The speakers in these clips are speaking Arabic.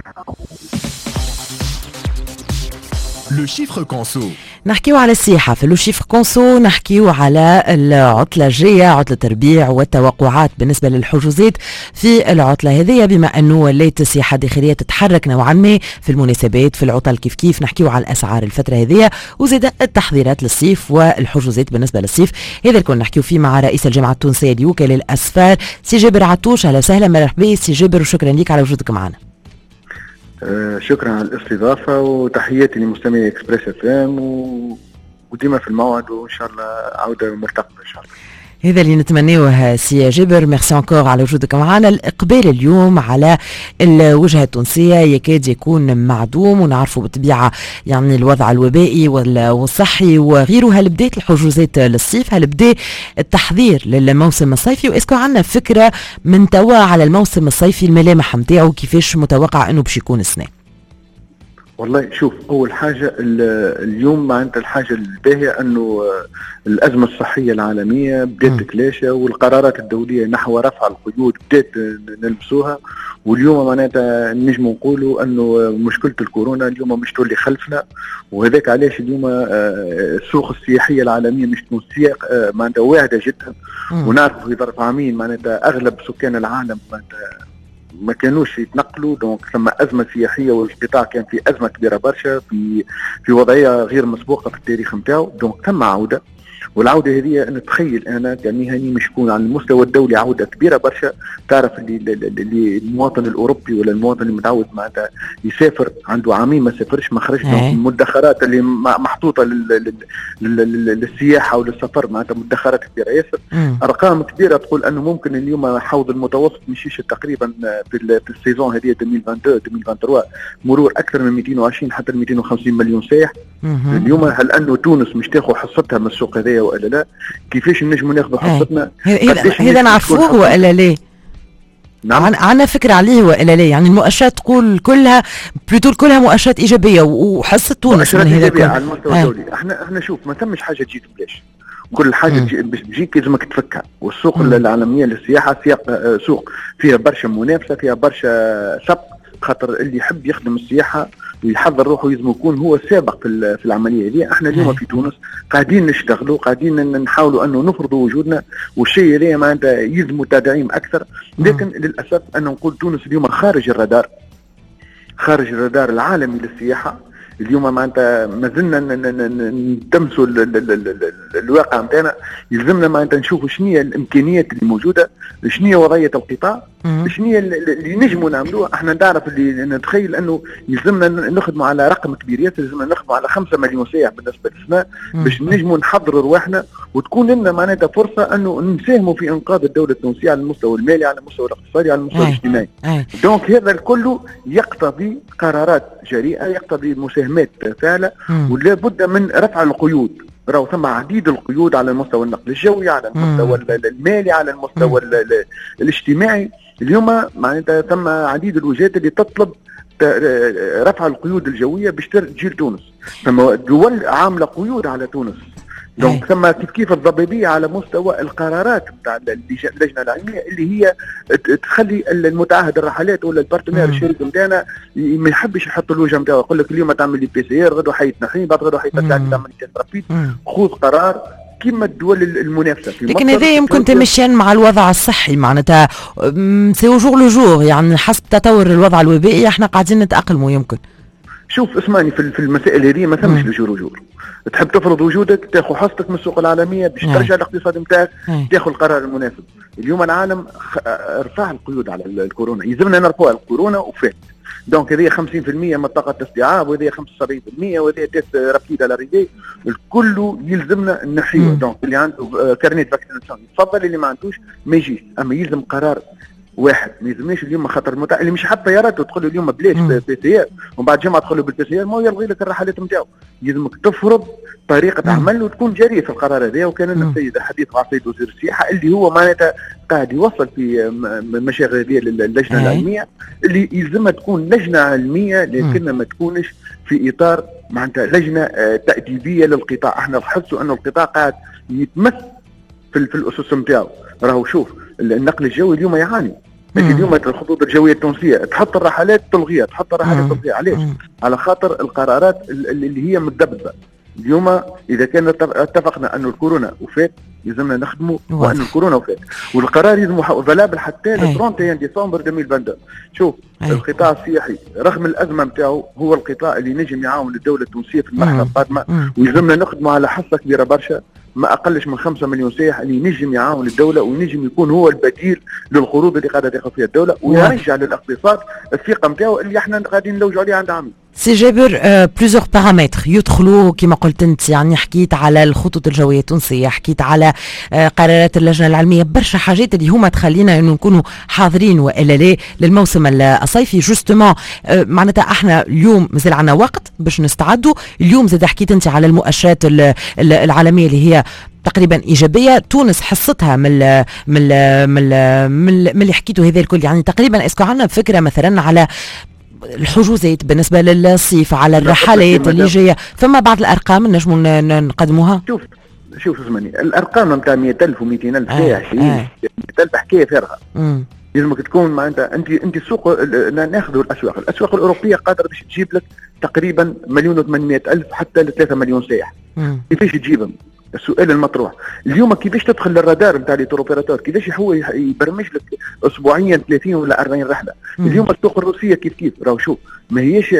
لو شيفر كونسو. نحكيو على السياحة في لو شيفر كونسو، نحكيو على العطلة الجاية، عطلة الربيع والتوقعات بالنسبة للحجوزات في العطلة هذه، بما أنه وليت السياحة الداخلية تتحرك نوعا ما في المناسبات في العطل كيف نحكيو على الأسعار الفترة هذه، وزيد التحضيرات للصيف والحجوزات بالنسبة للصيف. هذا الكل نحكيو فيه مع رئيس الجامعة التونسية اليوكا للأسفار سي جابر عطوش. أهلا وسهلا، مرحبا سي جابر، وشكرا لك على وجودك معنا. شكرا على الاستضافة وتحياتي لمستمعي اكسبريس اف ام وديما في الموعد، وان شاء الله عودة مرتقبة ان شاء الله. هذا اللي نتمناه سي جابر، ميرسي انكور على وجودك معنا. الاقبال اليوم على الوجهه التونسيه يكاد يكون معدوم، ونعرفوا بالطبيعه يعني الوضع الوبائي والصحي وغيره. هل بدات الحجوزات للصيف؟ هل بدا التحضير للموسم الصيفي؟ واسكو عندنا فكره من توا على الموسم الصيفي الملامح نتاعو كيفاش متوقع انه باش يكون السنه؟ والله شوف، اول حاجه اليوم معناتها الحاجه الباهيه انه الازمه الصحيه العالميه بدات تتلاشى، والقرارات الدوليه نحو رفع القيود بدات نلمسوها. واليوم معناتها نجم نقولوا انه مشكله الكورونا اليوم مش تولي خلفنا، وهذاك علاش اليوم السوق السياحيه العالميه مش تونسيه معناتها واعده جدا. ونعرف في ظرف عامين معناتها اغلب سكان العالم معناتها ما كانوش يتنقلوا، دونك ثم أزمة سياحية، والقطاع كان في أزمة كبيرة برشا في وضعية غير مسبوقة في التاريخ نتاعو. دونك ثم عودة، والعودة هذه نتخيل أنا كمهني مش تكون على المستوى الدولي عودة كبيرة برشا. تعرف اللي المواطن الأوروبي ولا المواطن اللي متعود معناتها يسافر عنده عامين ما سافرش ما خرجش، المدخرات اللي محطوطة للسياحة وللسفر معناتها مدخرات كبيرة ياسر. أرقام كبيرة تقول أنه ممكن اليوم حوض المتوسط مشيش تقريبا في السيزون هذه 2022-2023 مرور أكثر من 220 حتى 250 مليون سائح. اليوم هل أنه تونس مش تاخذ حصتها من السوق هذايا ولا لا؟ كيفاش نجم ناخذ حصتنا؟ هذا نعرفوه ولا لا؟ نعم، عندنا فكرة عليه ولا لا؟ يعني المؤشرات تقول كلها كلها مؤشرات إيجابية، وحصة تونس من هذا كله على المستوى الدولي. احنا شوف، ما تمش حاجة تجي بلاش، كل حاجة بتجيك لازمك تفكها. والسوق العالمية للسياحة سوق فيها برشا منافسة، فيها برشا سبق، خاطر اللي يحب يخدم السياحة ويحضر روحه لازم يكون هو سابق في العمليه هذه. احنا اليوم في تونس قاعدين نشتغلوا، قاعدين نحاولوا انه نفرضوا وجودنا، والشيء هذا معناتها يلزم تدعيم اكثر. لكن للاسف انا نقول تونس اليوم خارج الرادار العالمي للسياحه. اليوم معناتها ما زلنا نتمسوا الواقع نتاعنا. يلزمنا معناتها نشوفوا شنو هي الامكانيات اللي موجوده، شنو هي وضعيه القطاع، شنو هي اللي نجموا نعملوه. احنا نعرف اللي نتخيل انه يلزمنا نخدموا على رقم كبير ياسر، يلزمنا نخدموا على 5 مليون سائح بالنسبه للسنه باش نجموا نحضروا رواحنا، وتكون لنا معناتها فرصه انه نساهموا في انقاذ الدوله التونسيه على المستوى المالي، على المستوى الاقتصادي، على المستوى الاجتماعي. دونك هذا الكل يقتضي قرارات جريئه، يقتضي مساهمات فاعله، ولا بد من رفع القيود. راهو ثم عديد القيود على المستوى النقل الجوي، على المستوى المالي، على المستوى الاجتماعي. اليوم معناتها ثم عديد الوجهات اللي تطلب رفع القيود الجويه باش تجي لتونس. ثم دول عامله قيود على تونس. دونك ثم كيف الضبابيه على مستوى القرارات نتاع اللجنه العلميه اللي هي تخلي المتعهد الرحلات ولا البارتنير الشريك نتاعنا ما يحبش يحط الوجه نتاعو، يقول لك اليوم تعمل لي بي سي ار، غدوه حيتنحي، بعد غدوه حيترجع لي تعمل لي رابيد. خذ قرار كما الدول المنافسه. لكن هذا يمكن تمشيان مع الوضع الصحي، معناتها سي جور لو جور، يعني حسب تطور الوضع الوبائي احنا قاعدين نتاقلموا. يمكن شوف اسمعني، في المسائل هذه ما ثمش لجور. تحب تفرض وجودك، تاخذ حصتك من السوق العالميه باش ترجع الاقتصاد نتاعك، تاخذ القرار المناسب. اليوم العالم رفع القيود على الكورونا، يلزمنا نرفعوا الكورونا وفات. دونك هذه 50% من طاقه الاستيعاب، وهذه 75%، وهذه تيست رابيد على ريدي، الكل يلزمنا نحيوه. دونك اللي عنده كارنيت فاكسيناسيون يتفضل، اللي ما عندوش ما يجيش. اما يلزم قرار واحد، ما يلزمنيش اليوم خاطر اللي مش حاط طيارات وتقول له اليوم بلاش بي سي ار، ومن بعد جمعه تدخل له بالبي سي ار، ما هو يلغي لك الرحلات نتاعو. يلزمك تفرض طريقه عمل وتكون جريء في القرار هذا. وكان لنا السيد حديث مع السيد وزير السياحه اللي هو معناتها قاعد يوصل في مشاغل هذه للجنه العلميه، اللي يلزمها تكون لجنه علميه لكن ما تكونش في اطار معناتها لجنه تاديبيه للقطاع. احنا لاحظتوا انه القطاع قاعد يتمس في الاسس نتاعو. راهو شوف النقل الجوي اليوم يعاني، لكن اليوم الخطوط الجويه التونسيه تحط الرحلات تلغيها، تحط الرحلات تلغيها. علاش؟ على خاطر القرارات اللي هي متدببه. اليوم اذا كان اتفقنا انه الكورونا وفات يلزمنا نخدموا وان الكورونا وفات، والقرار يلزم فالابل حتى ل 31 ديسمبر 2022. شوف القطاع السياحي رغم الازمه نتاعو هو القطاع اللي نجم يعاون الدوله التونسيه في المرحله القادمه، ويلزمنا نخدموا على حصه كبيره برشا، ما اقلش من 5 مليون سائح اللي ينجم يعاون الدوله وينجم يكون هو البديل للقروض اللي قاعده تاخذ فيها الدوله، ويرجع للاقتصاد الثقه نتاعو اللي احنا قاعدين نلوجوا عليه عند عامين. سي جابر، بليزور بارامتر يدخلوا كما قلت انت، يعني حكيت على الخطوط الجويه التونسيه، حكيت على قرارات اللجنه العلميه، برشا حاجات اللي هما تخلينا انه نكونوا حاضرين والا لا للموسم الصيفي. جوستومون معناتها احنا اليوم مازال عندنا وقت باش نستعدوا. اليوم زاد حكيت انت على المؤشرات العالميه اللي هي تقريبا ايجابيه، تونس حصتها من اللي حكيته هذا الكل، يعني تقريبا اسكو عندنا فكره مثلا على الحجوزات بالنسبه للصيف، على الرحلات اللي جايه؟ فما بعض الارقام نجموا نقدموها. شوف اسمعني، الارقام نتاع 100,000 و200,000 سائح 100,000 حكايه فارغه. لازمك تكون معناتها انت السوق، ناخذوا الاسواق الاوروبيه قادره باش تجيب لك تقريبا 1,800,000 حتى ل 3 مليون سائح. كيفاش تجيبهم؟ السؤال المطروح اليوم كيفاش تدخل للرادار نتاع لي تور اوبيراتور، كيفاش هو يبرمج لك اسبوعيا 30 ولا 40 رحله. اليوم السوق الروسيه كيف راهو شوف ما هيش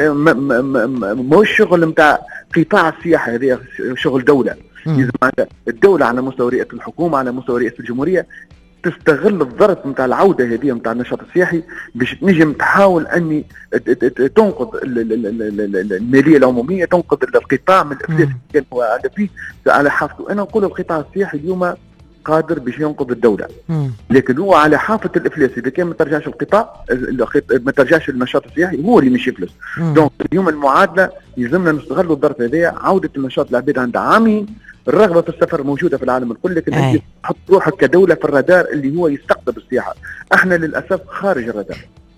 ماهوش شغل نتاع قطاع السياحه، هذا شغل دوله. لازم الدوله على مستوى رئاسه الحكومه، على مستوى رئاسه الجمهوريه تستغل الظرف نتاع العوده هذه نتاع النشاط السياحي باش تنجم تحاول اني تنقذ الماليه العموميه، تنقذ القطاع من الافلاس اللي كان هو على فيه على حافته. انا نقول القطاع السياحي اليوم قادر باش ينقذ الدوله، لكن هو على حافه الافلاس. اذا كان ما ترجعش القطاع، ما ترجعش النشاط السياحي، هو اللي مش يفلس. دونك اليوم المعادله يلزمنا نستغلوا الظرف هذايا، عوده النشاط العباد عندها عامين. الرغبه في السفر موجوده في العالم الكل، لكن انت تحط روحك كدوله في الرادار اللي هو يستقطب السياحه. احنا للاسف خارج الرادار.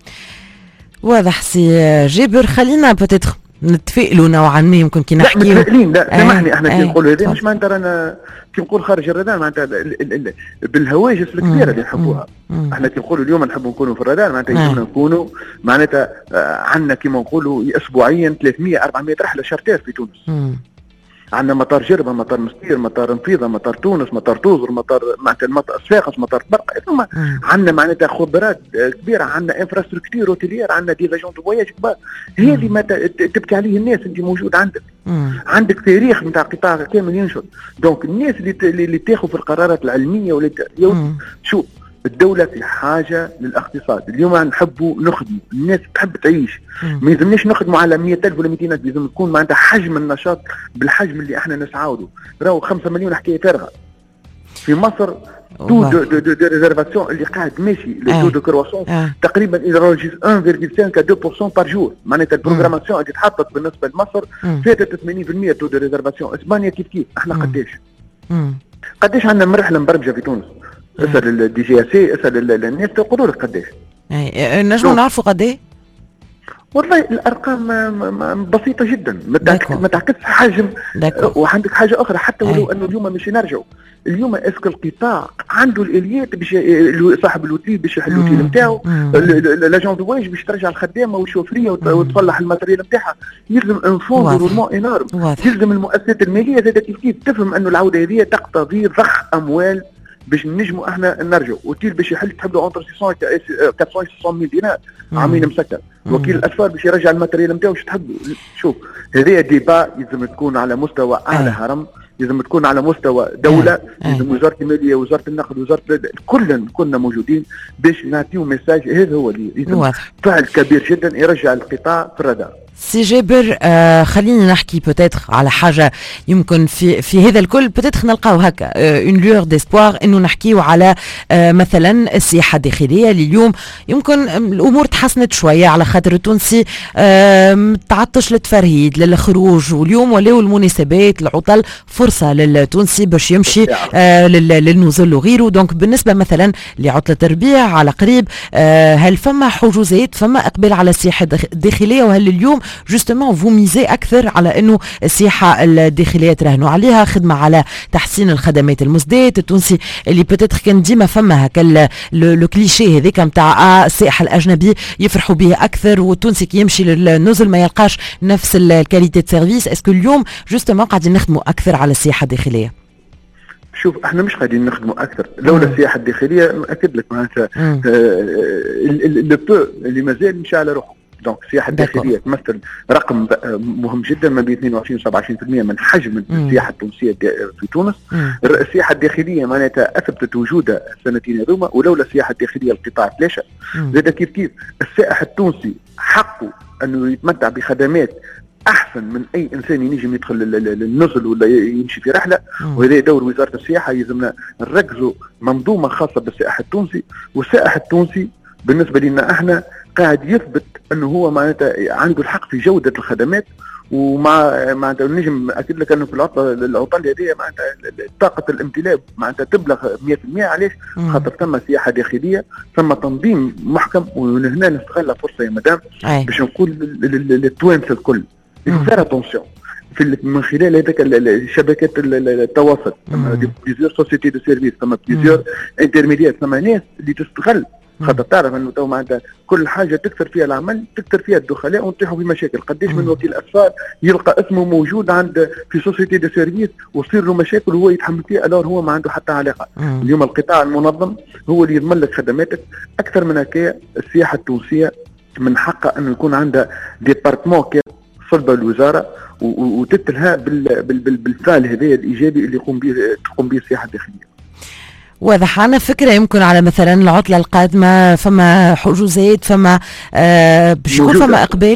واضح سي جابر. خلينا بوتيتر نتفائلوا نوعا ما، يمكن كي نحكي لا متفائلين. لا سامحني، احنا كي نقولوا هذا مش معناتها رانا كي نقول خارج الرادار معناتها بالهواجس الكبيره اللي نحبوها. احنا كي نقولوا اليوم نحبوا نكونوا في الرادار معناتها يجونا نكونوا معناتها عندنا كما نقولوا اسبوعيا 300 400 رحله شارتير في تونس. عندنا مطار جربه، مطار مستير، مطار نفيضه، مطار تونس، مطار توزر، مطار معناتها المطار صفاقس، مطار برقه. ثم عندنا معناتها خبرات كبيره، عندنا انفراستركتور اوتيلير، عندنا دي لاجون دو فواياج كبار. هذه ما تبكي عليه الناس. انت موجود عندك تاريخ نتاع قطاع كامل ينشر. دونك الناس اللي تاخذ في القرارات العلميه ولا شو الدولة في حاجة للاقتصاد. اليوم نحبوا نخدموا، الناس تحب تعيش. ما يلزمناش نخدموا على 100,000 ولا 200,000، لازم يكون معناتها حجم النشاط بالحجم اللي احنا نسعوا له. راهو 5 مليون حكاية فارغة. في مصر تو دو ريزرفاسيون اللي قاعد ماشي لو دو كرواسون تقريبا إذا راجل 1.5 à 2% بار جور. معناتها البروغراماسيون اللي تحطت بالنسبة لمصر فاتت 80% تو دو ريزرفاسيون. اسبانيا كيف احنا قداش عندنا من رحلة مبرمجة في تونس؟ اسال الدي جي اس اي، اسال الناس يقولوا لك قداش. نجموا نعرفوا قداش؟ والله الارقام بسيطه جدا، ما تعكسش حجم. وعندك حاجه اخرى، حتى ولو انه اليوم مش نرجعوا اليوم اسك القطاع عنده الاليات باش صاحب الاوتيل باش يحل الاوتيل نتاعو، لاجون دو فواياج باش ترجع الخدامه والشوفريه وتصلح الماتريال نتاعها. يلزم انفون رولمون انارم. يلزم المؤسسات الماليه زاد كيف تفهم انه العوده هذه تقتضي ضخ اموال باش نجموا احنا نرجعوا. اوتيل باش يحل تحب له اونتر 400 600 دينار عامين مسكر. وكيل الاطفال باش يرجع الماتريال نتاعو واش تحب. شوف هذه ديبا يلزم تكون على مستوى اعلى هرم، لازم تكون على مستوى دوله، لازم وزاره الماليه، وزاره النقد، وزاره كلنا موجودين باش نعطيو ميساج. هذا هو اللي لازم فعل كبير جدا يرجع القطاع في الرادار. سي جابر، خلينا نحكي بوتيتر على حاجه يمكن في هذا الكل بوتيتر نلقاو هكا اون لور ديسبوار، انه نحكيو على مثلا السياحه الداخليه اللي اليوم يمكن الامور تحسنت شويه، على خاطر التونسي تعطش للتفرهيد للخروج، واليوم ولاو المناسبات العطل فرصه للتونسي باش يمشي للنزل وغيره. دونك بالنسبه مثلا لعطله الربيع على قريب، هل فما حجوزات، فما اقبال على السياحه الداخليه؟ وهل اليوم جوستومون فو ميزي اكثر على انه السياحه الداخليه تراهنوا عليها، خدمه على تحسين الخدمات المزدات. التونسي اللي بوتيتر كان ديما فما هكا لو كليشيه هذاك نتاع السائح الاجنبي يفرحوا به اكثر، والتونسي كي يمشي للنزل ما يلقاش نفس الكاليتي سيرفيس. اسكو اليوم جوستومون قاعدين نخدموا اكثر على السياحه الداخليه؟ شوف احنا مش قاعدين نخدموا اكثر لولا السياحه الداخليه، ناكد لك معناتها لو بو اللي مازال مشى على روحه. دونك السياحه الداخليه تمثل رقم مهم جدا، ما بين 22 و 27% من حجم السياحه التونسيه في تونس. السياحه الداخليه معناتها اثبتت وجودها السنتين هذوما، ولولا السياحه الداخليه القطاع تلاشى. زاد كيف السائح التونسي حقه انه يتمتع بخدمات احسن من اي انسان ينجم يدخل للنزل ولا يمشي في رحله. وهذا دور وزاره السياحه، يلزمنا نركزوا منظومه خاصه بالسائح التونسي. والسائح التونسي بالنسبه لنا احنا قاعد يثبت انه هو معناتها عنده الحق في جوده الخدمات. معناتها نجم اكد لك انه في العطل هذه معناتها طاقه الامتلاء معناتها تبلغ 100%. علاش؟ خاطر ثم سياحه داخليه، ثم تنظيم محكم. وهنا نستغل فرصه يا مدام باش نقول للتوانسه الكل فير اتونسيون من خلال هذاك شبكات التواصل. ثم بليزيور سوسيتي دو سيرفيس، ثم بليزيور انترميديات، ثم ناس اللي تستغل. خاطر تعرف انه تو معناتها كل حاجه تكثر فيها العمل، تكثر فيها الدخلاء ونطيحوا في مشاكل. قديش من وكيل اسفار يلقى اسمه موجود عند في سوسيتي دو سيرفيس وتصير له مشاكل وهو يتحمل فيها، الور هو ما عنده حتى علاقه. اليوم القطاع المنظم هو اللي يضمن لك خدماتك. اكثر من هكا السياحه التونسيه من حقها انه يكون عندها ديبارتمون صلبه الوزاره وتتلها بالفعل هذا الايجابي اللي تقوم به السياحه الداخليه. واضح. عنا فكرة يمكن على مثلا العطلة القادمة فما حجوزات، فما باش يكون فما إقبال؟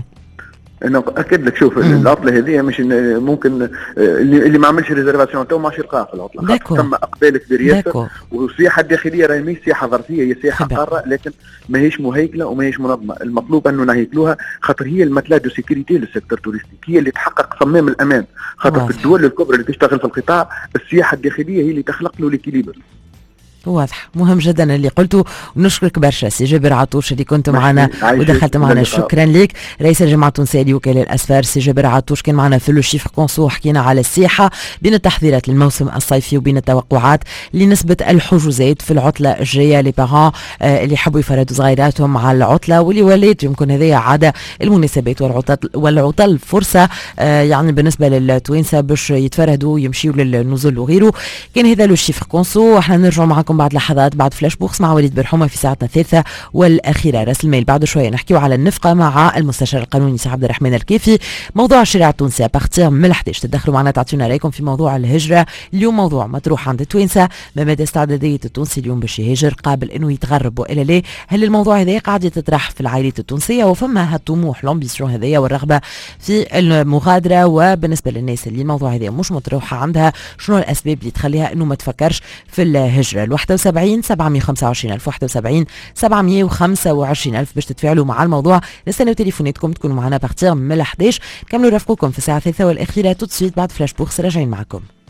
انا اكد لك. شوف العطله هذه مش ممكن اللي ما عملش ريزرفاسيون تو ماش يلقاها في العطله. تم اقبال كبير ياسر. والسياحه الداخليه راهي مش سياحه ظرفيه، هي سياحه قاره، لكن ماهيش مهيكله وماهيش منظمه. المطلوب انه نهيكلوها خاطر هي المتلا دو سيكوريتي للسيكتور توريستيك، هي اللي تحقق صمام الامان. خاطر في الدول الكبرى اللي تشتغل في القطاع السياحه الداخليه هي اللي تخلق له ليكيليبر. واضح. مهم جدا اللي قلته، ونشكرك برشا سي جابر عطوش اللي كنت معنا ودخلت معنا. شكرا لك. رئيس الجامعه التونسيه لوكلاء الاسفار سي جابر عطوش كان معنا في لو شيفر كونسو. حكينا على السياحه بين التحضيرات للموسم الصيفي وبين التوقعات لنسبه الحجوزات في العطله الجايه. لي بارون اللي يحبوا يفردوا صغيراتهم على العطله واللي ولات يمكن هذه عاده المناسبات والعطل فرصه يعني بالنسبه للتوانسه باش يتفردوا يمشيوا للنزل وغيره. كان هذا لو شيفر كونسو. احنا نرجعوا معكم بعد لحظات بعد فلاش بوكس مع وليد برحومه في ساعتنا الثالثه والاخيره. راس المال بعد شويه نحكيو على النفقه مع المستشار القانوني سي عبد الرحمن الكافي. موضوع الشارع التونسي بارتير من 11 تدخلوا معنا تعطيونا رايكم في موضوع الهجره. اليوم موضوع مطروح عند التوانسه، ما مدى استعداديه التونسي اليوم باش يهاجر قابل انه يتغرب والا لا؟ هل الموضوع هذا قاعد يتطرح في العائلات التونسيه وفما هالطموح لامبيسيون هذايا والرغبه في المغادره؟ وبالنسبه للناس اللي الموضوع هذا مش مطروحه عندها، شنو الاسباب اللي تخليها انه ما تفكرش في الهجره؟ 71 725 ألف 71 725 ألف باش تتفاعلوا مع الموضوع. نستناو تليفوناتكم تكونوا معنا بارتير من 11. كملوا رافقوكم في الساعه الثالثه والاخيره. تو سويت بعد فلاش بوكس راجعين معكم.